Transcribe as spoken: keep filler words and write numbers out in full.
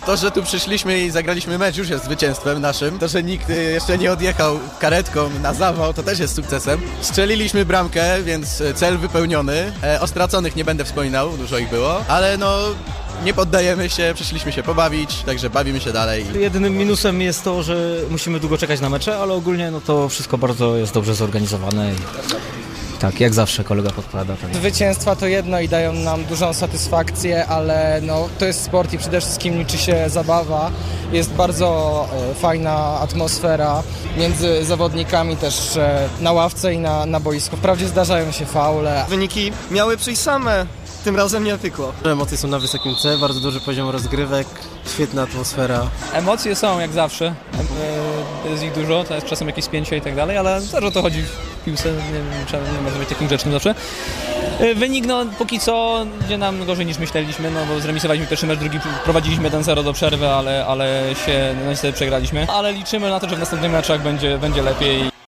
To, że tu przyszliśmy i zagraliśmy mecz, już jest zwycięstwem naszym. To, że nikt jeszcze nie odjechał karetką na zawał, to też jest sukcesem. Strzeliliśmy bramkę, więc cel wypełniony. E, o straconych nie będę wspominał, dużo ich było, ale no nie poddajemy się, przyszliśmy się pobawić, także bawimy się dalej. Jedynym minusem jest to, że musimy długo czekać na mecze, ale ogólnie no to wszystko bardzo jest dobrze zorganizowane. I... Tak, jak zawsze kolega podpowiada. Tak. Zwycięstwa to jedno i dają nam dużą satysfakcję, ale no, to jest sport i przede wszystkim liczy się zabawa. Jest bardzo e, fajna atmosfera między zawodnikami też e, na ławce i na, na boisku. Wprawdzie zdarzają się faule. Wyniki miały przyjść same, tym razem nie pykło. Emocje są na wysokim C, bardzo duży poziom rozgrywek, świetna atmosfera. Emocje są jak zawsze, e, jest ich dużo, to jest czasem jakieś spięcie i tak dalej, ale też o to chodzi w piłce, nie, trzeba, nie można być takim grzecznym zawsze. E, wynik no póki co idzie nam gorzej niż myśleliśmy, no bo zremisowaliśmy pierwszy mecz, drugi prowadziliśmy jeden zero do przerwy, ale, ale się no, niestety przegraliśmy. Ale liczymy na to, że w następnych meczach będzie, będzie lepiej.